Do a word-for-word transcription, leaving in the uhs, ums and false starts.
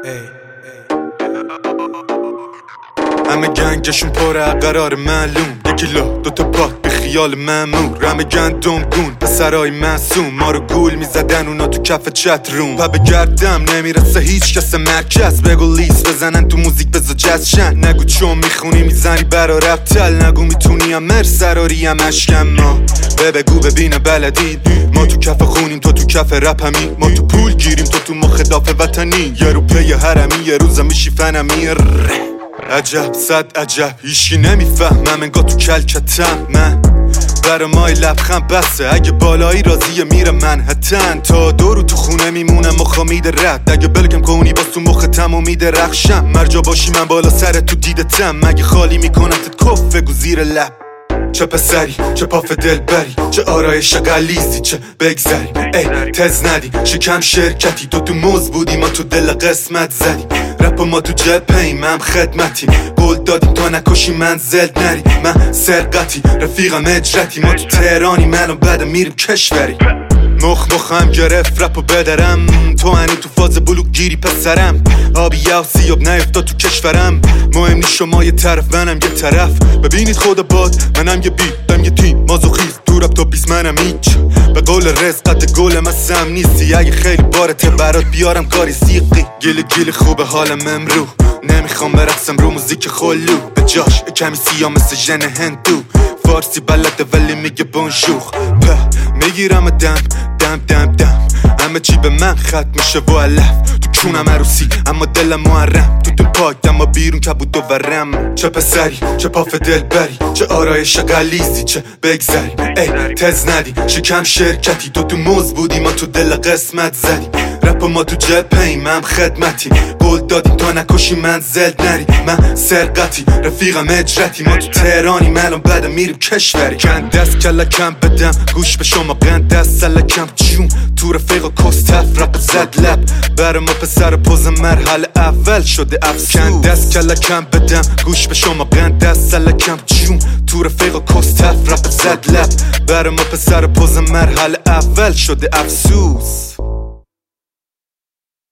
همه گنگشون پره قرار معلوم، یکی لا دوتا پاک بی خیال ممور. همه گندم گون پسرای معصوم، ما رو گول میزدن اونا تو کف چت روم. و بگردم نمیرسه هیچ کس مرکز، بگو لیست بزنن تو موزیک بزا جزشن. نگو چون میخونی میزنی برا رفتل، نگو میتونی هم مر سراری هم اشکم. ما بگو ببینه بلدی، ما تو کف خونیم تو تو کف رپ همین. ما تو پول گیریم تو تو مخ دافه وطنی، یه رو پی حرمی یه روز میشی فنمی. عجب صد عجب هیچی نمیفهمم، انگار تو کلکتم من. برا مای لبخند بسه، اگه بالایی راضیه میره منحتن. تا دو رو تو خونه میمونم و خامید رد، اگه بلکم کنی باز تو مختم و میده رخشم. مرجا باشی من بالا سر تو دیدتم، مگه خالی میکنتت کف بگو زیر لب. چه پسری چه پاف دل بری، چه آرایش غلیظی چه بگذری. ای تز ندی شکم شرکتی، تو تو موز بودی ما تو دل قسمت زدی. رپ ما تو جبهیم هم خدمتی، قول دادیم تا نکشی منزل نری. من سرقتی رفیقم اجرتی، ما تو تهرانی منو بعد میریم کشوری. مخ مخم گرفت رپو بدرم، تو هنی تو فاز بلوک گیری پسرم. آبی یا سیاب نیفتاد تو کشورم، مهم نی شما یه طرف منم یه طرف. ببینید خدا باد منم یه بیت دم یه تیم مازوخیست، تو رپ تا پیس منم هیچ. به قول رزقت گلم از سم نیستی، اگه خیلی بارته برات بیارم کاری سیقی. گیل گیل خوبه حالم امرو، نمیخوام برقصم رو موزیک خلو. به جاش کمی سیاه مثل ژن هندو، فارسی بلده ولی میگه بونژور. په میگیرم دم دم دم دم، همه چی به من خط میشه و علف. تو کونم عروسی اما دلم محرم، تو تو پاک اما بیرون کبود و ورم. چه پسری چه پاف دل بری، چه آرایش غلیظی چه بگذری. ای تز ندی شکم شرکتی، تو تو موز بودی ما تو دل قسمت زدی. رپ ما تو جبهیم هم خدمتی، قول دادیم تا نکشی منزل نری. من سرقتی رفیقم اجرتی، ما تو تهرانی منو بعد میریم کشوری. کن دست کلا کم بدم گوش به شما قند دست سلکم جون، تو رفیقا کستف رپ زد لب. بر ما پسر پوز مرحله اول شده افسوس. کن دست کلا کم بدم گوش به شما قند دست سلکم جون، تو رفیقا کستف رپ زد لب. بر ما پسر پوز مرحله اول شده افسوس.